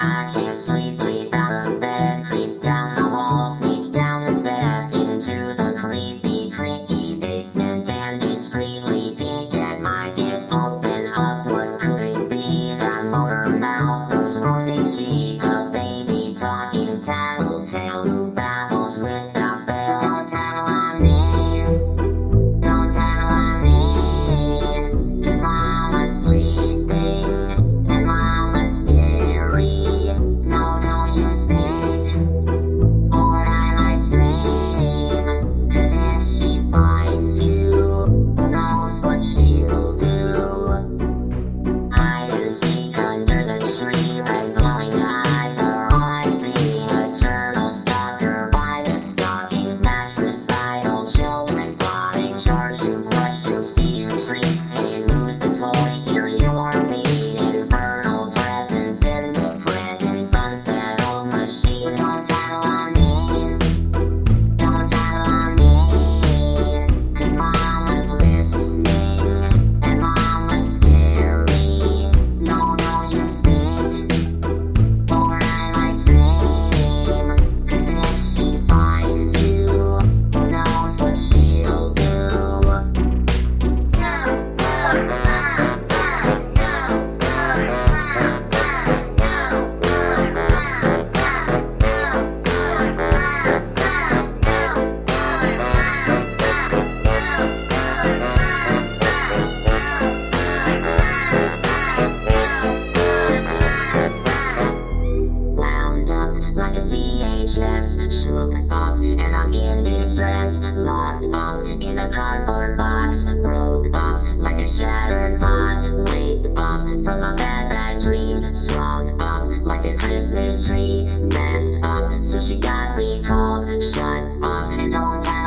I can't sleep, leap out of bed, creep down the hall, sneak down the steps, into the creepy, creaky basement, and discreetly peek at my gift. Open up, what could it be? That motor mouth, those rosy cheeks, a baby talking tattletale who babbles without fail. Don't tattle on me, don't tattle on me, 'cause mama's sleeping, and mama's scary. No, don't you speak, or what I might scream, 'cause if she finds you, who knows what she'll do. Hide and seek under the tree, red glowing eyes are all I see. Eternal stalker by the stockings, matricidal children plotting, charge you, brush you, feed you treats. Hey, who's the toy? Here you are, me. Infernal presence in the presence, unsettled machine. Don't tattle on me, don't tattle on me, 'cause mama's listening, and mama's scary. No, don't you speak, or I might scream, 'cause if she finds you, who knows what she'll do. Wound up like a VHS, shook up, and I'm in distress. Locked up in a cardboard box, broke up like a shattered pot. Wake up from a bad dream, strung up like a Christmas tree. Messed up, so she got recalled. Shut up and don't tell